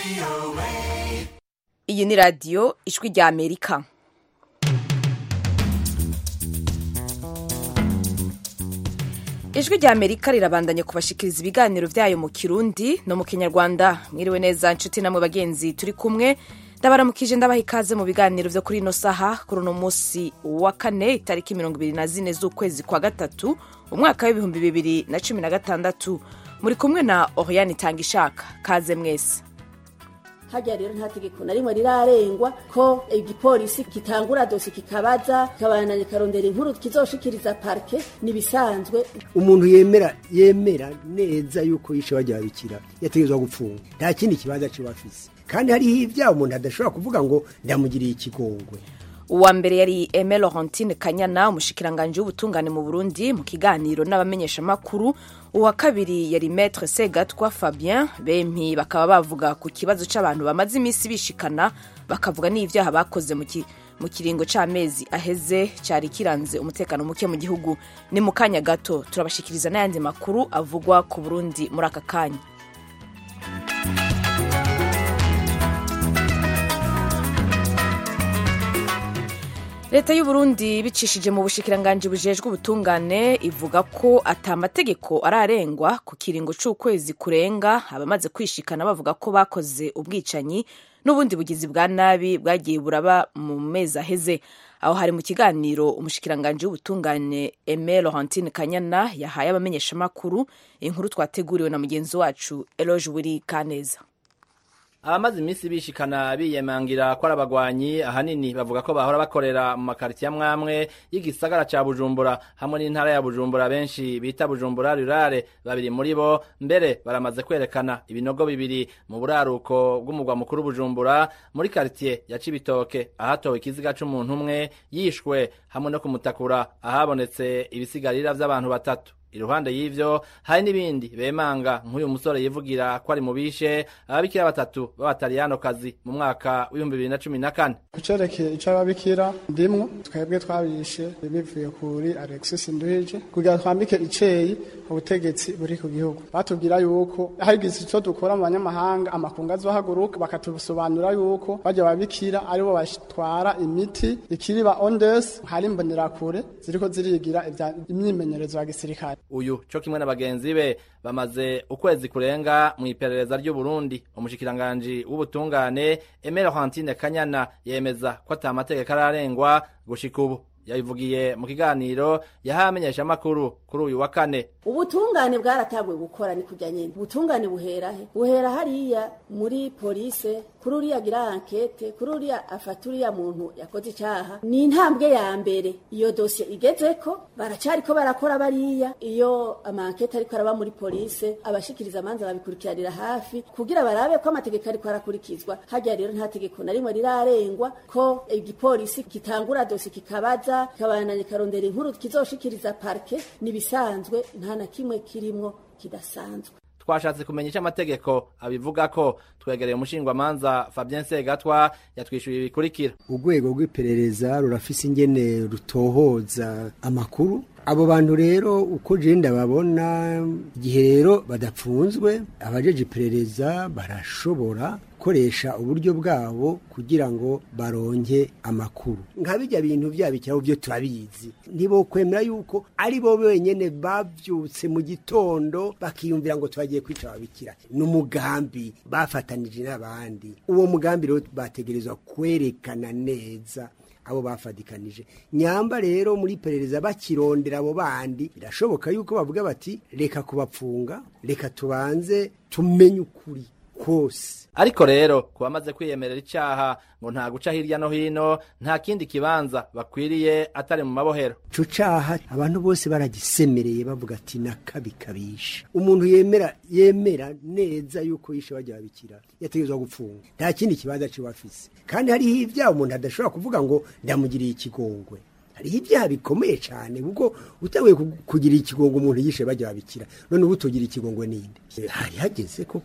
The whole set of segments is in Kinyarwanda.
Iyi ni radiyo ijwi rya Amerika. Ijwi rya Amerika rirabandanya kubashikiriza ibiganiro vyayo mu Kirundi no mu Kinyarwanda. Mwiriwe neza nshuti namwe bagenzi turi kumwe. Ndabaramukije ndabaha ikaze mu biganiro vyo kuri ino saha kuri uno musi wa kane itariki 24 z'ukwezi kwa gatatu umwaka w'ibihumbi 2016. Muri kumwe na Oriane Tangishaka. Kaze mwese. Hajya rero nta tegeko na rimwe rirarengwa ko igipolisi kitangura dosi kikabaza kabananye karondera inkuru kizoshikiriza parke nibisanzwe. Umuntu yemera neza yuko yishe wajyabikira yategezwa gupfunga, nta kindi kibaza cy'abafisi, kandi hari ivya umuntu adashobora kuvuga ngo ndamugiriye ikigongwe. Uwa mbere yari Aimé Laurentine Kanyana, umushikiranganje w'ubutungane mu Burundi mu kiganiro n'abamenyesha makuru. Uwa kabiri yari Maître Segatwa Fabien, bempi bakaba bavuga ku kibazo c'abantu bamaze imisi bishikana bakavuga n'ivyaha bakoze mu kiringo c'amezi aheze cari kiranze umutekano muke mu gihugu. Ni mu kanya gato turabashikiriza n'ayandi makuru avugwa ku Burundi muri aka kanya. Leta y'u Burundi bicishije mu bushikiranganje bujejwe ubutungane ivuga ko atamategeko ararengwa ku kiringo c'ukwezi kurenga abamaze kwishikana bavuga ko bakoze ubwicanyi n'ubundi bugizi bwa nabi bwagiye buraba mu mezi aheze. Aho hari mu kiganiro umushikiranganje w'ubutungane Aimé Laurentine Kanyana yahaye abamenyesha makuru, inkuru twateguriwe na mugenzi wacu Eloge Wiri Kaneza. Abamaze imisi bishikana biyemangira ko arabagwanyi ahanini bavuga ko bahora bakorera mu makaritiya mwamwe y'igisagara ca Bujumbura hamwe n'intara ya Bujumbura benshi bita Bujumbura rurale. Babiri muri bo mbere baramaze kwerekana ibinogo bibiri mu buraruko bw'umugwa mukuru Bujumbura muri quartier ya Cibitoke ahatowe ikiziga c'umuntu umwe yishwe hamwe no kumutakura ahabonetse ibisigarira vy'abantu batatu. Iruhande y'ivyo hari n'ibindi bemanga nk'uyu musore yivugira ko ari mubishe ababikira batatu b'abataliyano kazi mu mwaka w'2014. Kucerekeye ico ababikira ndimwo twebwe twabishe bivuye kuri Alexis Nduhije kugira twambike iceyi ubutegetsi buri ku gihugu. Batubwira yuko hagize ico dukora mu banyamahanga amakungu azohaguruka bakatusobanura yuko baje babikira aribo bashitwara imiti ikiriba ondes hari mbonera kure ziriko zirigira imyimenyerezo ya gisirikare. Uyu cyo kimwe n'abagenzi be bamaze ukwezi kurenga mu iperereza ry'u Burundi. Umushikiranganje w'ubutungane Aimé Laurentine Kanyana yemeza ko atamategeko ararengwa gushika ubu. Yabivugiye mu kiganiro yahamenyesha makuru kuri uyu wa kane. Ubutungane bwaratabwe gukora ni kujya nyene. Ubutungane buhera hariya muri police kuri uriya gira enquête kuri uriya afaturiya muntu yakoze icaha. Ni intambwe ya mbere iyo dossier igezeko baracariko barakora bariya iyo amankete ariko araba muri police abashikiriza amanza babikurikiranira hafi kugira barabe ko amategeko ariko arakurikizwa. Hajya rero nta tegeko na rimwe rirarengwa ko igipolisi kitangura dossier kikabaza kabananye karondera inkuru kizoshikiriza parke nibisanzwe nta na kimwe kirimwo kidasanzwe. Twashatse kumenya icyo amategeko abivuga ko twegereye umushingwamanza Fabien Segatwa yatwishuye ibikurikira. Urwego rw'iperereza rurafise ingene rutohoza amakuru. Abo bantu rero uko jenda babona igihe rero badapfunzwe abajeje iperereza barashobora koresha uburyo bwabo kugira ngo baronke amakuru. Nkabijya bintu byabikiraho byo turabizi. Nibo kwemera yuko ari bo benyene bavyutse mu gitondo bakiyumvira ngo twagiye kwica ababikira. N'umugambi bafatanije n'abandi. Uwo mugambi rero bategerezwa kwerekana neza abo bafadikanije. Nyamba rero muri perereza bakirondera abo bandi birashoboka yuko bavuga bati reka kubapfunga, reka tubanze tumenye ukuri kose. Ariko rero kubamaze kwiyemerera icaha ngo nta guca hirya no hino nta kindi kibanza bakwiriye atari mu mabohero. Ico caha abantu bose baragisemereye bavuga ati nakabikabisha. Umuntu yemera neza yuko yishe wajyabikira yategezwa gupfunga, nta kindi kibaza c'abafisi, kandi hari ivya umuntu adashobora kuvuga ngo ndamugiriye ikigongwe. Hari ibyaha bikomeye cyane kuko utawe kugira ikigongo umuntu yishe bajya babikira none ubutogira ikigongwe ninde. Hari hageze koko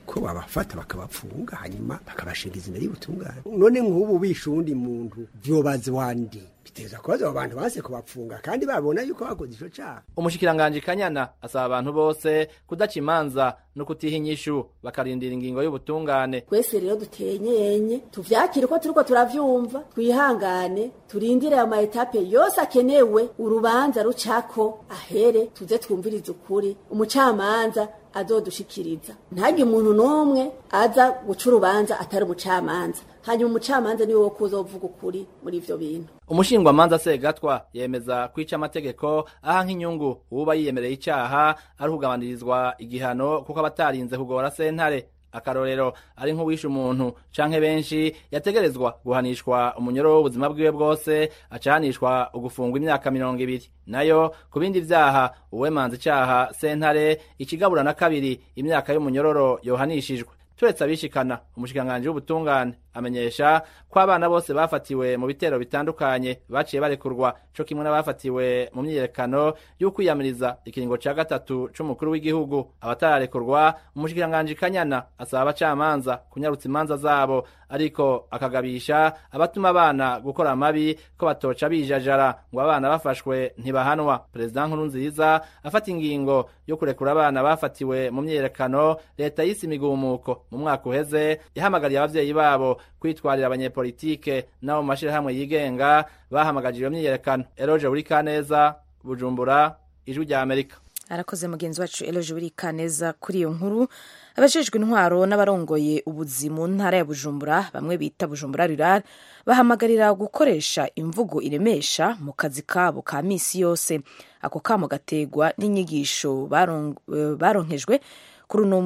yuko babafata bakabapfunga hanyuma bakabashingiza imbere y'ubutungane. None nk'ubu bishundi muntu vyobaze wandi biteza kubaza abantu base kubapfunga kandi babona yuko bakoze ico cyaha. Umushikiranganje Kanyana asaba abantu bose kudaca imanza no kutiha inyishu bakarindira ingingo y'ubutungane. Twese rero dutenyenye tuvyakire ko turiko turavyumva twihangane turindire ama etape yose akenewe urubanza rucako ahere tuze twumvirize ukuri umucamanza azodushikiriza. Ntagi umuntu nomwe aza guca urubanza atari umucamanza, hanyuma umucamanza niwe wo kuzovuga ukuri muri ivyo bintu. Umushingwamanza Segatwa yemeza kwica amategeko aha nk'inyungu uba yiyemereye icaha ari kugabanyirizwa igihano kuko abatarinze kugora sentare. Akarorero ari nk'uwisha umuntu canke benshi yategerezwa guhanishwa umunyoro w'ubuzima bwiwe bwose acanishwa ugufungwa imyaka 20. Nayo kubindi vyaha uwemanze icaha sentare ikigabura na kabiri imyaka y'umunyororo yohanishijwe. Turetse abishikana umushikanganje w'ubutungane amenyesha ko abana bose bafatiwe mu bitero bitandukanye baciye barekurwa co kimwe n'abafatiwe mu myiyerekano y'ukwiyamiriza ikiringo ca gatatu c'umukuru w'igihugu. Abatararekurwa umushikanganje Kanyana asaba abacamanza kunyarutsa imanza zabo, ariko akagabisha abatuma abana gukora amabi ko batoca bijajara ngo abana bafashwe ntibahanwa. President Nkurunziza afata ingingo yo kurekura abana bafatiwe mu myiyerekano leta yise imigumuko mu mwaka uheze yahamagariye abavyeyi babo kwitwarira abanyepolitike nabo mashirahamwe yigenga bahamagaje iyo myiyerekano. Eloge Burikaneza, Bujumbura, Ijwi rya Amerika. Arakoze mugenzi wacu Eloge Burikaneza kuri iyo nkuru. Abajejwe intwaro n'abarongoye ubuzi mu ntara ya Bujumbura bamwe bita Bujumbura Rural bahamagarira gukoresha imvugo iremesha mu kazi kabo ka misi yose. Ako kamo gategwa n'inyigisho baronkejwe kuri uno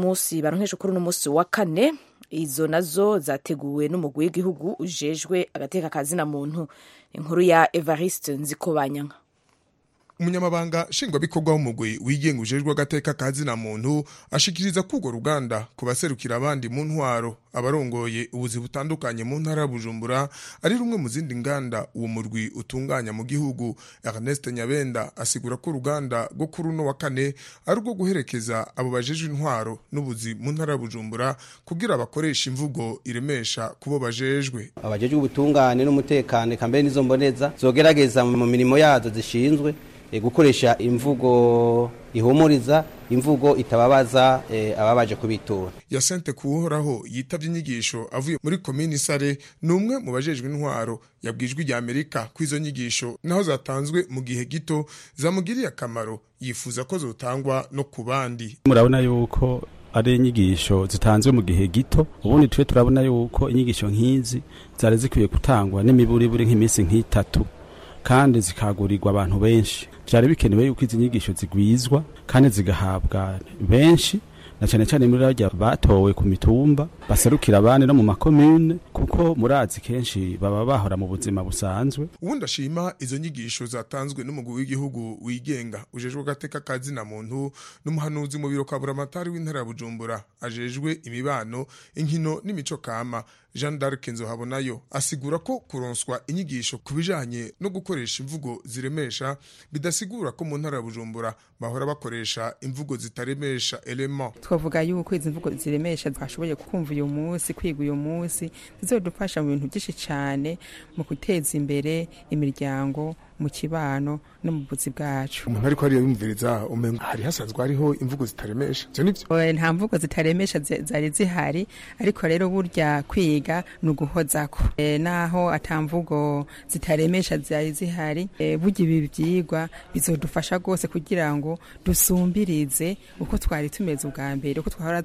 musi wa kane. Izo nazo zateguwe n'umugwi w'igihugu ujejwe agateka kazina muntu. Inkuru ya Evariste Nzikobanyanka. Umunyamabanga nshingwabikorwa w'umugwi wigenga ujejwe agateka kazina muntu ashikiriza kugo ruganda kubaserukira abandi mu ntwaro abarongoye ubuzi butandukanye mu ntara ya Bujumbura ari rumwe mu zindi nganda uwo murwi utunganya mu gihugu. Ernest Nyabenda asigura ko ruganda rwo kuri uno wa kane ari rwo guherekeza abo bajejwe intwaro n'ubuzi mu ntara ya Bujumbura kugira bakoresha imvugo iremesha kubo bajejwe. Abajejwe ubutungane n'umutekano kambere nizo mboneza zogerageza mu mirimo yazo zishinzwe gukoresha imvugo ihumuriza, imvugo itababaza ababaje kubitura. Yasente kuhoraho yitavye inyigisho avuye muri komini Sare numwe mu bajejwe intwaro yabwijwe rya Amerika kwizo nyigisho naho zatanzwe mu gihe gito zamugiriye akamaro, yifuza ko zotangwa no kubandi. Murabona yuko ari inyigisho zitanzwe mu gihe gito, ubundi twe turabona yuko inyigisho nk'izi zari zikwiye gutangwa n'imiburiburi nk'imisi nk'itatu kandi zikagurirwa abantu benshi. Byari bikenewe yuko izi nyigisho zigwizwa kandi zigahabwa benshi, na cyane cyane muri rya batowe ku mitumba baserukira abandi no mu makomune, kuko murazi kenshi baba bahora mu buzima busanzwe. Ubundi ashima izo nyigisho zatanzwe n'umugwi w'igihugu wigenga ujejwe agateka kazina muntu n'umuhanuzi mu biro kaburamatari w'intara ya Bujumbura ajejwe imibano, inkino n'imico kama. Jean d'Arc Nzohabonayo asigura ko kuronswa inyigisho kubijanye no gukoresha imvugo ziremesha bidasigura ko mu ntara ya Bujumbura bahora bakoresha imvugo zitaremesha element. Twavuga yuko izi mvugo ziremesha twashoboye kumva uyu munsi, kwiga uyu munsi, zizodufasha mu bintu byinshi cyane mu guteza imbere imiryango, mu kibano no mu buzi bwacu. Umuntu ariko ari yumviriza umengo hari hasanzwe hariho imvugo zitaremesha. Cyo nivyo. Nta mvugo zitaremesha zari zihari, ariko rero burya kwiga nuguhozako. Naho atamvugo zitaremesha zari zihari, burya ibi byigwa bizodufasha gose kugira ngo dusumbirize uko twari tumeze ubwa mbere, uko twahora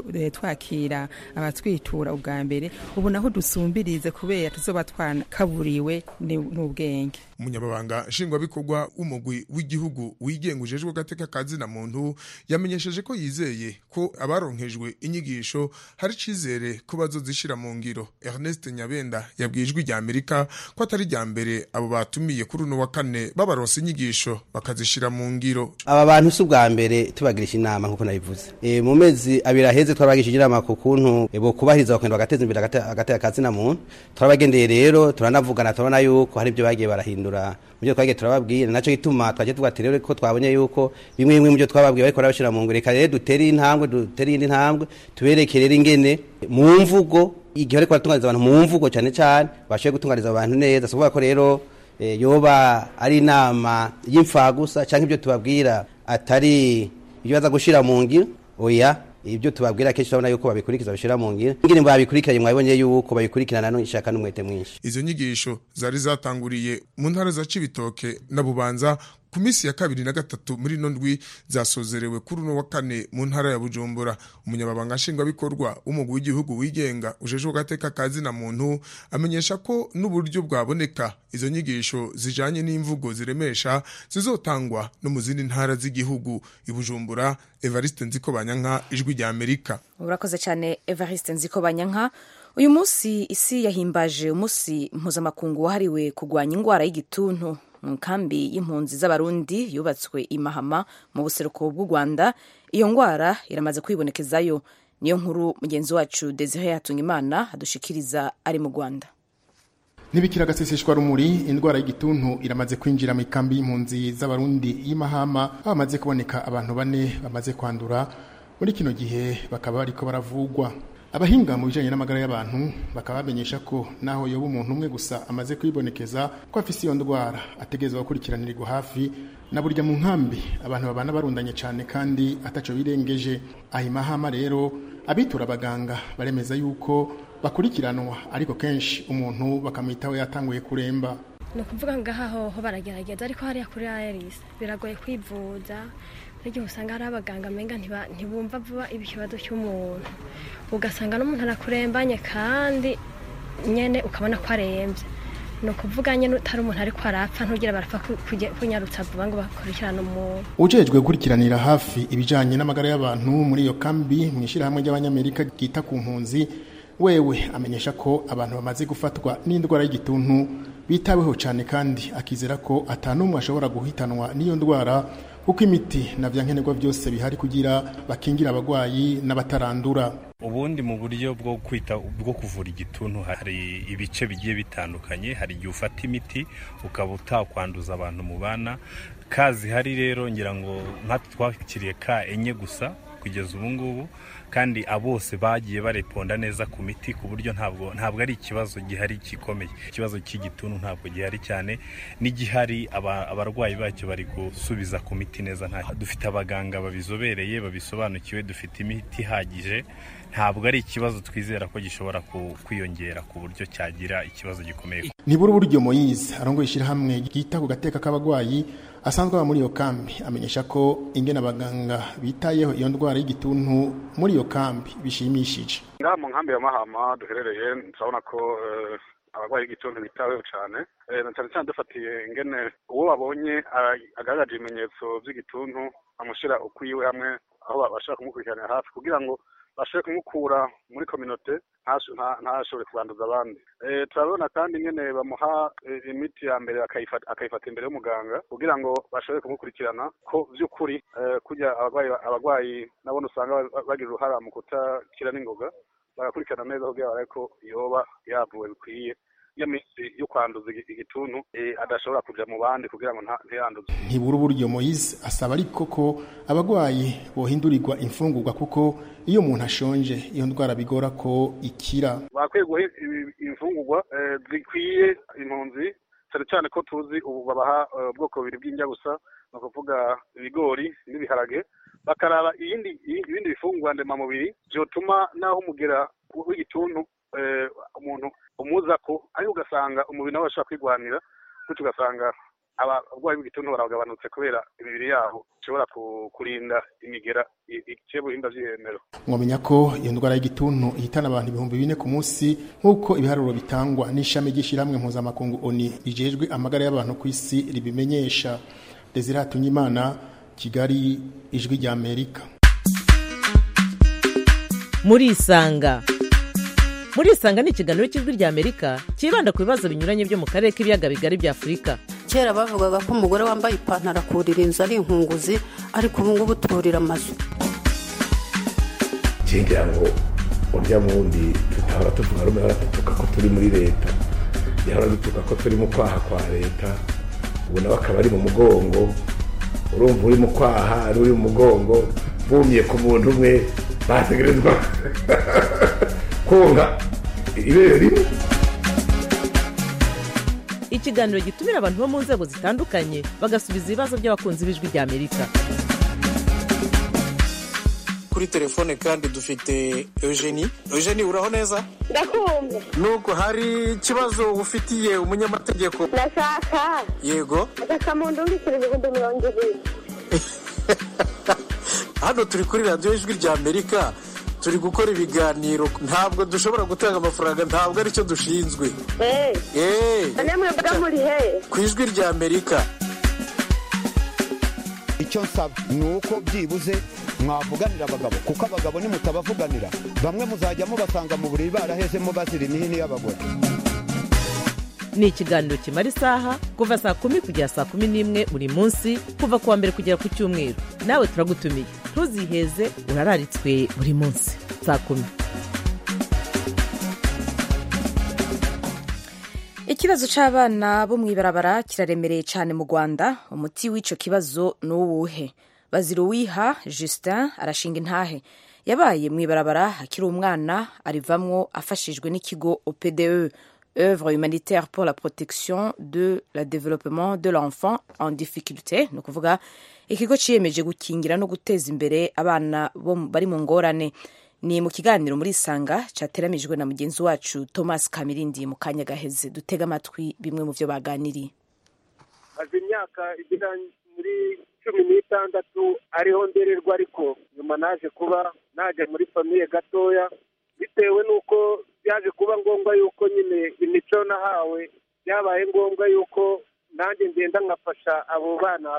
twakira abatwitura ubwa mbere, ubu naho dusumbirize kubera tuzoba twanakaburiwe n'ubwenge. Umunyamabanga nshingwabikorwa w'umugwi w'igihugu wigenga ujejwe agateka kazina muntu yamenyesheje ko yizeye ko abaronkejwe inyigisho hari cizere ko bazozishira mu ngiro. Ernest Nyabenda yabwijwe rya Amerika ko atari rya mbere abo batumiye kuri uno wa kane babaronse inyigisho bakazishira mu ngiro. Aba bantu si ubwa mbere tubagirisha inama nkuko nabivuze. Mu mezi abiri aheze twabagishije inama ku kuntu bo kubahiriza bakenda bagateza imbere agateka kazina muntu. Turabagendeye rero turanavugana, turabona yuko hari ibyo bagiye barahindura mu ibyo twagiye turababwira naco gituma twaje tubaterere ko twabonye yuko bimwe mu byo twababwiye bariko barabashira mu ngure kare dutere indi ntambwe tuberekerera ingene mu mvugo igihe ariko batunganyiriza abantu mu mvugo cyane cyane bashoboye gutunganyiriza abantu neza so ko rero yoba ari inama y'imfagusa cyangwa ibyo tubabwira atari ibyo baza gushira mu ngiro oya ibyo tubabwira kenshi turabona yuko babikurikiza bashira mu ngiro ingene babikurikiranye mwabonye yuko babikurikirana no ishaka n'umwete mwinshi. Izo nyigisho zari zatanguriye mu ntara za Cibitoke na Bubanza ku minsi ya 2 na 3 muri nondwi zasozerewe kuri no wa 4 mu ntara ya Bujumbura. Umunyababanga nshingwabikorwa w'umugwi w'igihugu wigenga ujejwe gateka kazi na muntu amenyesha ko n'uburyo bwaboneka izo nyigisho zijanye n'imvugo ziremesha zizotangwa no mu zindi ntara z'igihugu. I Bujumbura, Evariste Nzikobanyanka, Ijwi rya Amerika. Urakoze cyane Evariste Nzikobanyanka. Uyu munsi isi yahimbaje umunsi mpuzamakungu wahariwe kurwanya ingwara y'igituntu mu kambi y'impunzi z'abarundi yubatswe i Mahama mu buseruko bw'u Rwanda. Iyo ngwara iramaze kwibonekezayo. Niyo nkuru mugenzi wacu Desire Hatungimana adushikiriza ari mu Rwanda. Nibikira gaseseshwa rumuri indwara y'igituntu iramaze kwinjira mu kambi y'impunzi z'abarundi i Mahama. Bamaze kuboneka abantu 4 bamaze kwandura muri kino gihe bakaba bariko baravugwa. Abahinga mu bijanye n'amagara y'abantu bakaba bamenyesha ko naho yoba umuntu umwe gusa amaze kwibonekeza ko afise iyo ndwara ategezwa gukurikiranirwa hafi na burya mu nkambi abantu babana barundanye cyane kandi ataco birengeje. Ahi Mahama rero abitura abaganga baremeza yuko bakurikiranwa ariko kenshi umuntu bakamwitaho yatanguye kuremba. No kuvuga ngaho ho baragerageza ariko hari kuri ARS biragoye kwivuza. N'igihe usanga hari abaganga menga ntibumva vuba ibikibazo cy'umuntu ugasanga n'umuntu arakurembanye kandi nyene ukabona ko arembye. No kuvuga nyene utari umuntu ariko arapfa ntugira barapfa kunyarutsa vuba ngo bakurikirana umuntu. Ujejwe gukurikiranira hafi ibijanye n'amagara y'abantu muri iyo kambi mwishira hamwe y'abanyamerika gita ku mpunzi wewe amenyesha ko abantu bamaze gufatwa n'indwara y'igituntu bitaweho cyane kandi akizera ko atanumwe ashobora guhitanwa n'iyo ndwara kuko imiti na vyankenerwa byose bihari kugira bakingira abagwayi n'abatarandura. Ubundi mu buryo bwo kwita bwo kuvura igituntu hari ibice bigiye bitandukanye. Hari igihe ufata imiti ukaba utakwanduza abantu mu bana. Kazi hari rero ngira ngo twakiriye ka enye gusa kugeza ubu ngubu kandi abose bagiye bareponda neza ku miti ku buryo ntabwo ari ikibazo gihari gikomeye. Ikibazo cy'igituntu ntabwo gihari cyane n'igihari abarwayi bacyo bari gusubiza ku miti neza. Dufite abaganga babizobereye babisobanukiwe, dufite imiti ihagije. Ntabwo ari ikibazo twizera ko gishobora kwiyongera ku buryo cyagira ikibazo gikomeye. Nibura uburyo Moise arongoye ishirahamwe gita ku gateka k'abagwayi asanzwe muri iyo kambi amenyesha ko ingene abaganga bitayeho iyo ndwara y'igituntu muri iyo kambi bishimishije. Ngaha mu nkambi ya Mahama duherereye turabona ko abagwayi b'igituntu bitaweho cyane na cyane cyane dufatiye ingene uwo babonye agaragaje ibimenyetso by'igituntu amushira ukwiwe hamwe aho bashaka kumukurikiranira hafi kugira ngo bashobore kumukura muri community ntashobore kubanduza abandi. Turabona kandi ingene bamuha imiti ya mbere akayifata imbere y'umuganga kugira ngo bashobore kumukurikirana ko by'ukuri kujya abagwayi nabone usanga bagira uruhara mu kutakira n'ingoga bagakurikirana neza kugira bareko yoba yavuwe bikwiye iyo minsi yo kwanduza igituntu adashobora kuja mu bandi kugira ngo ntiyanduze. Ntibura uburyo Moise asaba ariko ko abagwayi bohindurirwa imfungurwa kuko iyo umuntu ashonje iyo ndwara bigora ko ikira. Bakwiye guha imfungurwa zikwiye impunzi cyane cyane ko tuzi ubu babaha ubwoko bubiri bw'indya gusa no kuvuga ibigori n'ibiharage bakaraba ibindi bifungurwa ndemamubiri byotuma naho umugera w'igituntu umuntu umuza ko ari ugasanga umubiri nawe ashaka kwigwanira kuko ugasanga abarwayi b'igituntu baragabanutse kubera imibiri yabo ishobora kurinda imigera icebuhinda vy'ihemero. Mwomenya ko iyo ndwara y'igituntu ihitana abantu 4,000 ku munsi nk'uko ibiharuro bitangwa n'ishami ry'ishiramwe mpuzamakungu ONU rijejwe amagara y'abantu ku isi ribimenyesha. Desire Hatungimana, Kigali, Ijwi rya Amerika. Muri Isanga ni ikiganiro cy'Ijwi rya Amerika kibanda ku bibazo binyuranye byo mu karere k'ibiyaga bigari bya Afurika. Kera bavugaga ko umugore wambaye ipantaro akurira inzu ari inkunguzi ariko ubu ngubu turira amazu. Kigira ngo urya mundi tutahora tuvuga rumwe baratutuka ko turi muri leta yahora dutuka ko turi mu kwaha kwa leta ubu nawe akaba ari mu mugongo, urumva uri mu kwaha uri mu mugongo, bumye ku muntu umwe bategerezwa konka ibere rimwe. Ikiganiro gitumira abantu bo mu nzego zitandukanye bagasubiza ibibazo by'abakunzi b'Ijwi ry'Amerika. Kuri telefone kandi dufite Eugenie. Eugenie, uraho neza? Ndakumva. Nuko hari ikibazo ufitiye umunyamategeko? Ndashaka. Yego. Akamuntu w'ikirego 220. Hano turi kuri radio Ijwi ry'Amerika. Turi gukora ibiganiro, ntabwo dushobora gutanga amafaranga, ntabwo ari cyo dushinzwe. Namwe mbaga muri he? Ku Ijwi ry'Amerika. Icyo nsaba ni uko byibuze mwavuganira abagabo, kuko abagabo nimutabavuganira bamwe muzajya mubasanga mu buriri barahezemo bazira imihini y'abagore. Ni ikiganiro kimara isaha kuva saa 10 kugera saa 11 buri munsi, kuva kuwa mbere kugera ku cyumweru. Nawe turagutumiye, ntuziheze, urararitswe buri munsi saa 10. Ikibazo c'abana bo mwibarabara kiraremereye cyane mu Rwanda. Umuti w'ico kibazo n'uwuhe? Baziruwiha Justin arashinga intahe. Yabaye mwibarabara akiri umwana, arivamwo afashijwe n'ikigo OPDE, œuvre humanitaire pour la protection de la développement de l'enfant en difficulté, no kuvuga ikigo ciyemeje gukingira no guteza imbere abana bari mu ngorane. Ni mu kiganiro muri Sanga cyateramijwe na mugenzi wacu Thomas Kamirindi mu kanya gaheze. Dutega amatwi bimwe mu byo baganiriye. Azi imyaka igira muri 16 ariho ndererwa, ariko nyuma naje kuba naje muri famille gatoya, bitewe nuko byaje kuba ngombwa yuko nyine imico nahawe byabaye ngombwa yuko nanjye ngenda nkafasha abo bana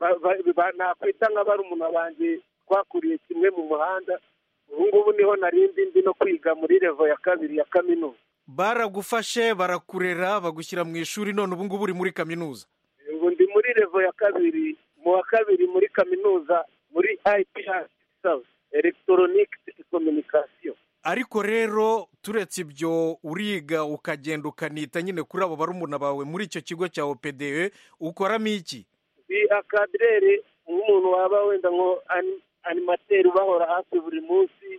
nakwita nk'abarumuna banjye twakuriye kimwe mu muhanda. Ubungubu niho narindi ndi no kwiga muri level ya 2 ya kaminuza. Baragufashe, barakurera, bagushyira mu ishuri, none ubungubu uri muri kaminuza? Ubu ndi muri level ya 2, mu wa 2 muri kaminuza, muri IPR South Electronic Communication. Ariko rero turetse ibyo uriga ukagenda ukanita nyine kuri abo barumuna bawe muri icyo kigo cya OPDE, ukoramo iki? Bi akadrere umuntu waba wenda ngo animateri bahora hafi buri munsi,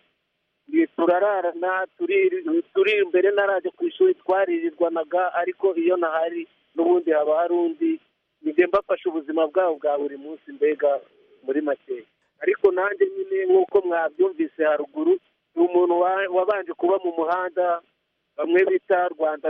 turararana, turi imbere naraje ku ishuri twaririrwanaga, ariko iyo nahari n'ubundi haba hari undi nige mbafasha ubuzima bwabo bwa buri munsi, mbega muri make. Ariko nanjye nyine nk'uko mwabyumvise haruguru, umuntu wabanje kuba mu muhanda, bamwe bita Rwanda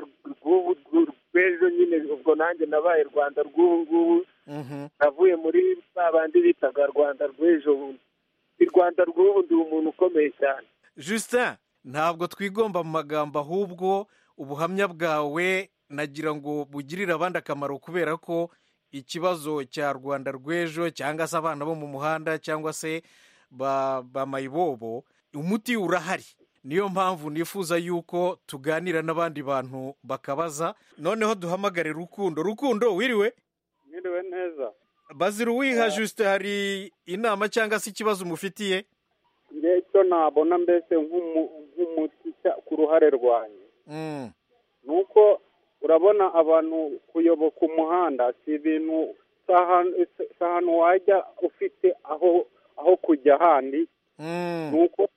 rw'ejo, nyine ubwo nanjye nabaye Rwanda rw'ubu. Navuye muri babandi bitaga Rwanda rw'ejo, Rwanda rw'ubu ndi umuntu ukomeye cyane. Justin, ntabwo twigomba mu magambo, ahubwo ubuhamya bwawe nagira ngo bugirire abandi akamaro, kubera ko ikibazo cya Rwanda rw'ejo cyangwa se abana bo mu muhanda cyangwa se ba mayibobo, umuti urahari. Niyo mpamvu nifuza yuko tuganira n'abandi bantu bakabaza. Noneho duhamagare Rukundo. Rukundo, wiriwe? Wiriwe neza. Baziruwiha Justin, hari inama cyangwa se ikibazo umufitiye? Nge cyo nabona mbese nk'umuti ku ruhare rwanjye. Nuko urabona abantu kuyoboka umuhanda si ibintu ahantu wajya ufite aho kujya handi. Nuko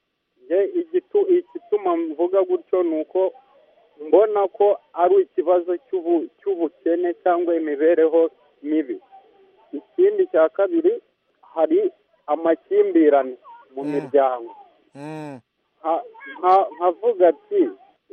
igituma mvuga gutyo nuko mbona ko ari ikibazo cy'ubukene cyangwa imibereho mibi. Ikindi cya kabiri, hari amakimbirane mu miryango. Nkavuga ati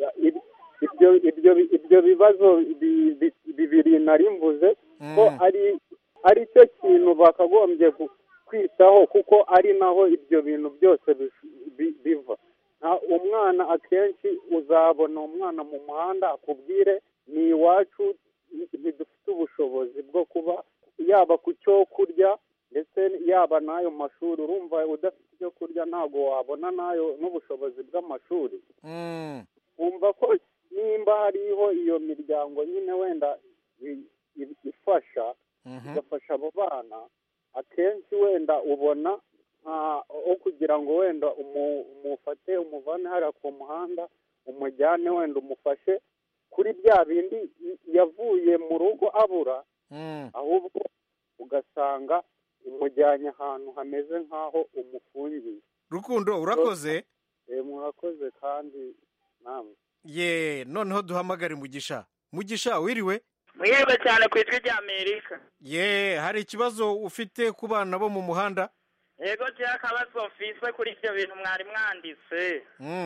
ibyo bibazo bibiri nari mvuze ko ari cyo kintu bakagombye kwitaho, kuko ari naho ibyo bintu byose biva. Umwana akenshi uzabona umwana mu muhanda akubwire ni iwacu ntidufite ubushobozi bwo kuba yaba ku cyo kurya ndetse yaba n'ayo mashuri. Urumva udafite icyo kurya ntabwo wabona nayo n'ubushobozi bw'amashuri. Wumva ko nimba hariho iyo miryango nyine wenda ifasha igafasha abo bana, akenshi wenda ubona aho kugira ngo wenda umufate umuvane hariya ku muhanda umujyane wenda umufashe kuri bya bindi yavuye mu rugo abura, ahubwo ugasanga imujyanye ahantu hameze nk'aho umufungiye. Rukundo urakoze. Murakoze kandi namwe. Ye noneho duhamagare Mugisha wiriwe? Mwiriwe cyane ku ijwi rya Amerika. Ye hari ikibazo ufite ku bana bo mu muhanda? Yego cyane akabazo mfise kuri ibyo bintu mwari mwanditse.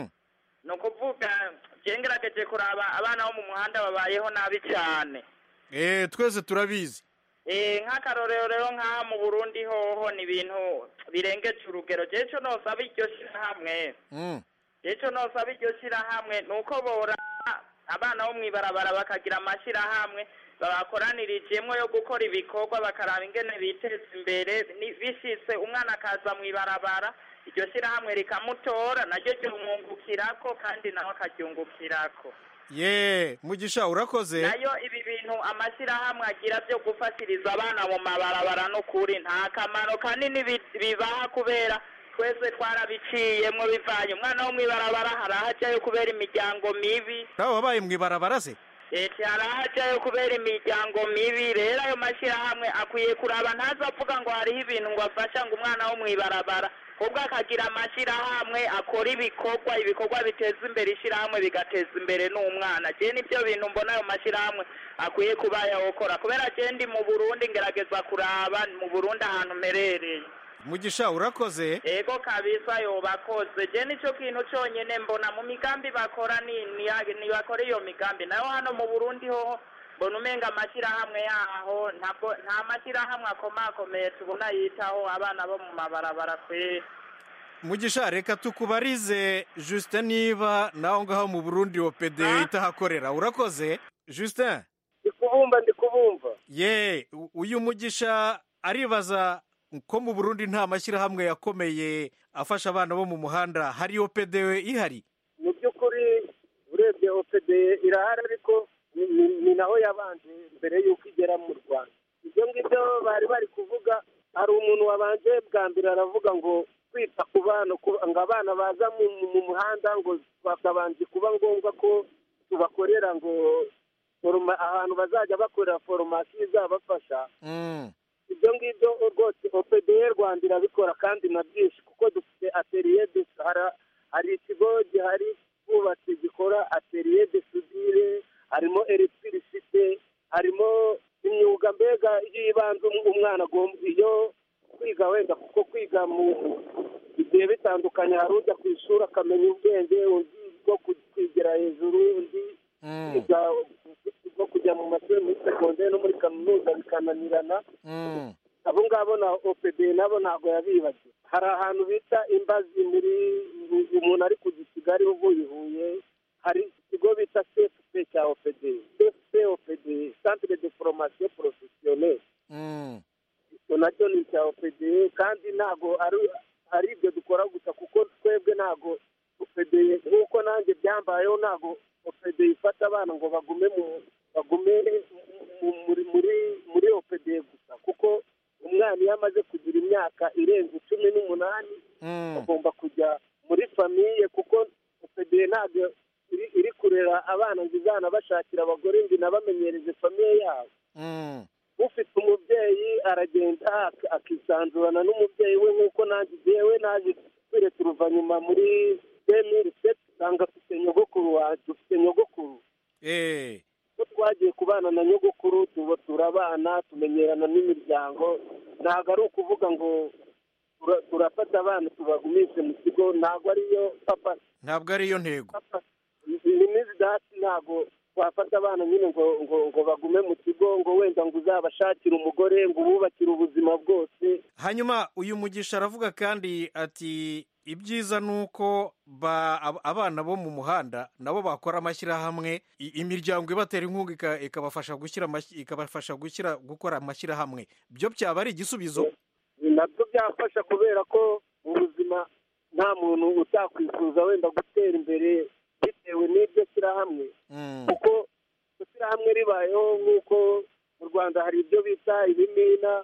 No kuvuga ngerageje kuraba abana bo mu muhanda babayeho nabi cyane. Twese turabizi. Nk'akarorero rero nk'aha mu Burundi hoho ni ibintu birengeje urugero. Jeco nosaba iryo shirahamwe. Jeco nosaba iryo shirahamwe nuko bora abana bo mwibarabara bakagira amashirahamwe babakoranirijemwo yo gukora ibikorwa bakaraba ingene biteza imbere bishitse umwana akaza mwibarabara iryo shirahamwe rikamutora naryo ryumwungukirako kandi nawe akaryungukirako. Mugisha urakoze. Nayo ibi bintu amashirahamwe agira byo gufatiriza abana mu mabarabara no kuri nta kamaro kanini bibaha kubera twese twarabiciyemwo bivanye umwana wo mwibarabara harahajayo kubera imiryango mibi. Nawe wabaye mwibarabara se? Harahajayo kubera imiryango mibi rero ayo mashirahamwe akwiye kuraba ntazavuga ngo hariho ibintu ngo afasha ngo umwana wo mwibarabara ubwo akagira amashirahamwe akora ibikorwa biteza imbere ishirahamwe bigateza imbere n'umwana. Je nibyo bintu mbona ayo mashirahamwe akwiye kuba yawukora kubera je ndi mu Burundi ngerageza kuraba mu Burundi ahantu merereye. Mugisha urakoze. Ego kabisa yobakoze. Je nico kintu cyonyene mbona mu migambi bakora ni bakora iyo migambi nayo hano mu Burundi ho mbona umenga amashirahamwe yaho nta mashirahamwe akomakomeye tubona yitaho abana bo mu mabarabara kwe. Mugisha reka tukubarize Justin niba naho ngaho mu Burundi OPD itahakorera. Urakoze Justin? Ndikubumva. Uyu Mugisha aribaza ko mu Burundi nta mashirahamwe yakomeye afasha abana bo mu muhanda hari OPD ihari? Mu by'ukuri urebye OPD irahari ariko ni naho yabanje mbere y'uko igera mu Rwanda. Ibyo ngibyo bari kuvuga hari umuntu wabanje bwa mbere aravuga ngo kwita ku bana ngo abana baza mu muhanda ngo bakabanje kuba ngombwa ko tubakorera ngo ahantu bazajya bakorera foromasiyo izabafasha. Ibyo ngibyo rwose OPD Rwanda irabikora kandi na byinshi kuko dufite atelier de hari ikigo gihari bubatse gikora atelier de soudure, harimo electricité, harimo imyuga mbega y'ibanze umwana iyo kwiga wenda kuko kwiga mu bigiye bitandukanye hari ujya ku ishuri akamenya ubwenge undi bwo kwigira hejuru undi bwo kujya mu mashuri muri segonderi no muri kaminuza bikananirana. Abo ngabo na OPD nabo ntabwo yabibagiwe. Hari ahantu bita Imbazi muri umuntu ari ku Kigali uvuye Huye hari ikigo bita CFP cya OPD. CFP Centre de Formation Professionnelle. Icyo nacyo ni cya OPD kandi ntabwo ari ibyo dukora gusa kuko twebwe ntabwo OPD nk'uko nanjye byambayeho ntabwo OPD ifata abana ngo bagume muri OPD gusa kuko umwana iyo amaze kugira imyaka irenze 18 agomba kujya muri famiye kuko OPD ntabwo iri kurera abana ngo izanabashakira abagore ngo inabamenyereze famiye yabo. Ufite umubyeyi aragenda akisanzurana n'umubyeyi we nk'uko nanjye jewe naje kwireta uruvanyuma muri 2007 usanga afite nyogokuru. Twagiye kubana na nyogokuru turabana tumenyerana n'imiryango ntabwo ari ukuvuga ngo turafata abana tubagumishe mu kigo ntabwo ariyo papa ntabwo ariyo ntego dati ntabwo wafata abana nyine ngo bagume mu kigo ngo wenda ngo uzabashakire umugore ngo ububakire ubuzima bwose. Hanyuma uyu Mugisha aravuga kandi ati ibyiza nuko abana bo mu muhanda nabo bakora amashyirahamwe imiryango ibatera inkunga ikabafasha gukora amashyirahamwe byo byaba ari igisubizo. Nabyo byafasha kubera ko mu buzima nta muntu utakwifuza wenda gutera imbere bitewe n'ibyo shyirahamwe kuko ishyirahamwe ribayeho nk'uko mu Rwanda hari ibyo bita ibimina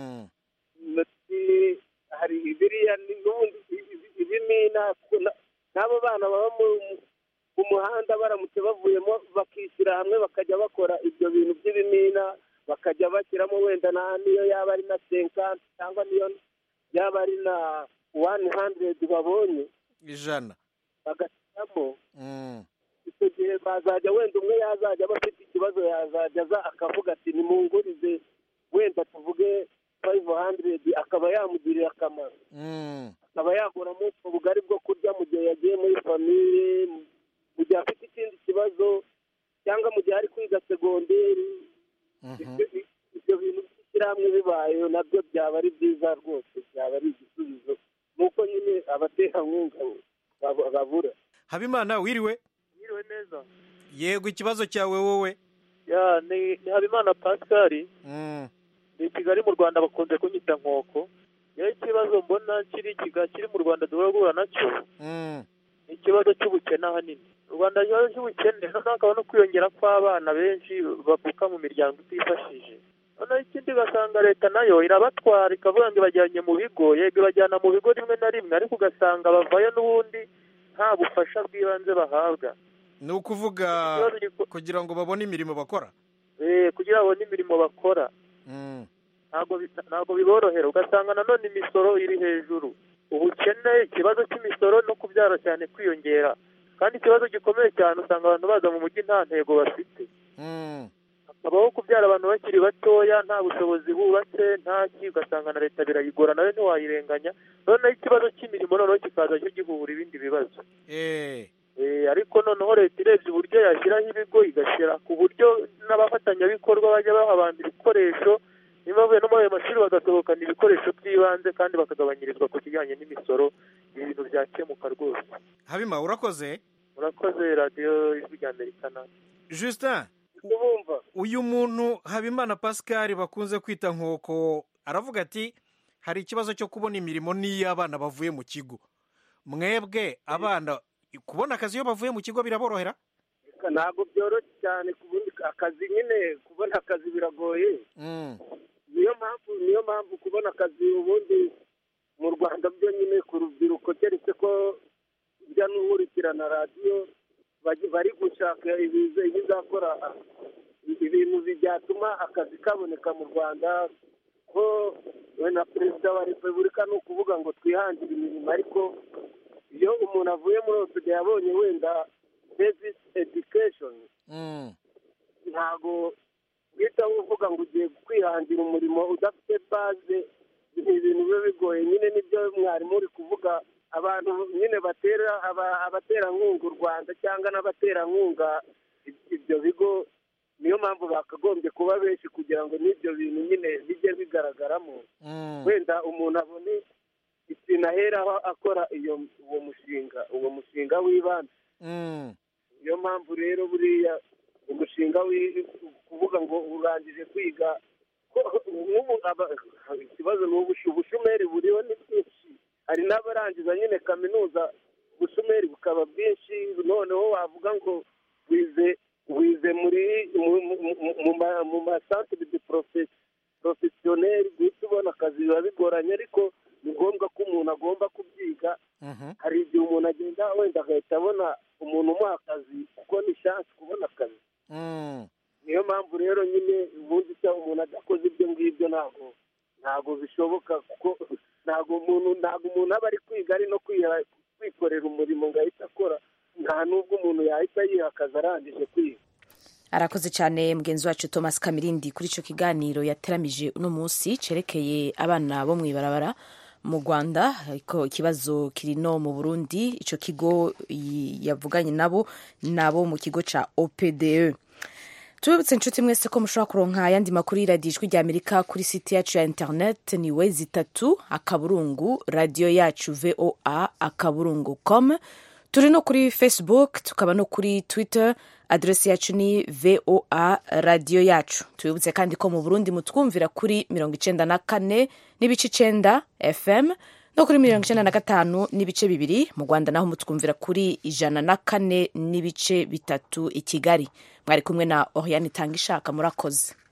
hari ibiriya n'ubundi ibimina n'abo bana baba mu muhanda baramutse bavuyemo bakishyira hamwe bakajya bakora ibyo bintu by'ibimina bakajya bashyiramo wenda niyo yaba ari na 50 cyangwa niyo yaba ari na 100 babonye ijana bagashyiramo icyo gihe bazajya wenda umwe yazajya aba afite ikibazo yazajya aza akavuga ati nimungurize wenda tuvuge 500 akaba yamugirira akamaro akaba yaguramo ubugari bwo kurya mu gihe yagiye muri famiye mu gihe afite ikindi kibazo cyangwa mu gihe ari kwiga segonderi ibyo bintu by'ishyirahamwe bibayeho nabyo byaba ari byiza rwose byaba ari igisubizo nuko nyine abaterankunga babura. Habimana wiriwe neza. Yego ikibazo cyawe wowe? Ni Habimana Pascal. Ni Kigali mu Rwanda bakunze kunyita nkoko. Yo ikibazo mbona kiri mu Rwanda duhura nacyo. Ikibazo cy'ubukene ahanini. U Rwanda cy'ubukene nakaba no kwiyongera kw'abana benshi bavuka mu miryango itifashije. Noneho ikindi ugasanga leta nayo irabatwara ikavuga ngo ibajyanye mu bigo, yego ibajyana mu bigo rimwe na rimwe, ariko ugasanga bavayo n'ubundi nta bufasha bw'ibanze bahabwa. Ni ukuvuga kugira ngo babone imirimo bakora? Kugira ngo babone imirimo bakora ntabwo biborohera, ugasanga nanone imisoro iri hejuru, ubukene, ikibazo cy'imisoro no kubyara cyane kwiyongera, kandi ikibazo gikomeye cyane usanga abantu baza mu mujyi nta ntego bafite, hakabaho kubyara abantu bakiri batoya nta bushobozi bubatse ntaki, ugasanga na leta birayigora nayo ntiwayirenganya, noneho ikibazo cy'imirimo noneho kikaza cyo gihura ibindi bibazo. Ariko noneho leta irebye uburyo yashyiraho ibigo igashyira ku buryo n'abafatanyabikorwa bajya baha abantu ibikoresho, niba bavuye no muri ayo mashuri bagasohokana ibikoresho by'ibanze kandi bakagabanyirizwa ku kijyanye n'imisoro, ibintu byakemuka rwose. Habima urakoze radiyo ijwi rya Amerika. Justin, uyu muntu Habimana Pascal bakunze kwita nkoko aravuga ati hari ikibazo cyo kubona imirimo n'iyo abana bavuye mu kigo. Mwebwe abana kubona akazi iyo bavuye mu kigo biraborohera? Ntabwo byoroshye cyane kubona akazi, nyine kubona akazi biragoye. Niyo mpamvu kubona akazi ubundi mu Rwanda byo nyine ku rubyiruko, keretse ko njya n'ukurikirana radiyo bari gushaka ibizakora ibintu byatuma akazi kaboneka mu Rwanda, ko na perezida wa repubulika ni ukuvuga ngo twihangire imirimo, ariko iyo umuntu avuye muri OCDE yabonye wenda basic education, ntago uhita uvuga ngo ugiye kwihangira umurimo udafite base, ni ibintu biba bigoye. Nyine nibyo mwarimu uri kuvuga, abantu nyine batera abaterankunga u Rwanda cyangwa n'abaterankunga ibyo bigo, niyo mpamvu bakagombye kuba benshi kugira ngo n'ibyo bintu nyine bijye bigaragaramo, wenda umuntu abone ikintu aheraho akora uwo mushinga w'ibanze. Niyo mpamvu rero buriya umushinga kuvuga ngo urangije kwiga, ikibazo ni ubushomeri buriho ni bwinshi, hari n'abarangiza nyine kaminuza ubushomeri bukaba bwinshi, noneho wavuga ngo wize muri mu masantere de porofesiyoneri guhita ubona akazi biba bigoranye, ariko ni ngombwa ko umuntu agomba kubyiga. Hari igihe umuntu agenda wenda agahita abona umuntu umuha akazi kuko ni shansi kubona akazi. Niyo mpamvu rero nyine ubundi se umuntu adakoze ibyo ngibyo ntabwo bishoboka, kuko ntabwo umuntu aba ari kwiga ari no kwikorera umurimo ngo ahita akora, nta n'ubwo umuntu yahita yiha akazi arangije kwiga. Arakoze cyane mugenzi wacu Thomas Kamirindi kuri icyo kiganiro yateramije uno munsi cerekeye abana bo mw'ibarabara mu Rwanda, ariko ikibazo kiri no mu Burundi. Icyo kigo yavuganye nabo mu kigo ca OPDE. Tubibutse inshuti mwese ko mushobora kuronka ayandi makuru y'iradiyo ijwi rya Amerika kuri site yacu ya internet ni wezi3 radio yacu voa.com. Turi no kuri Facebook, tukaba no kuri Twitter, adresi yacu ni VOA radio yacu. Tubibutse kandi ko mu Burundi mutwumvira kuri 94.9 FM no kuri 95 n'ibice bibiri. Mu Rwanda naho mutwumvira kuri 104 n'ibice bitatu i Kigali. Mwari kumwe na Oriane Tangishaka, murakoze.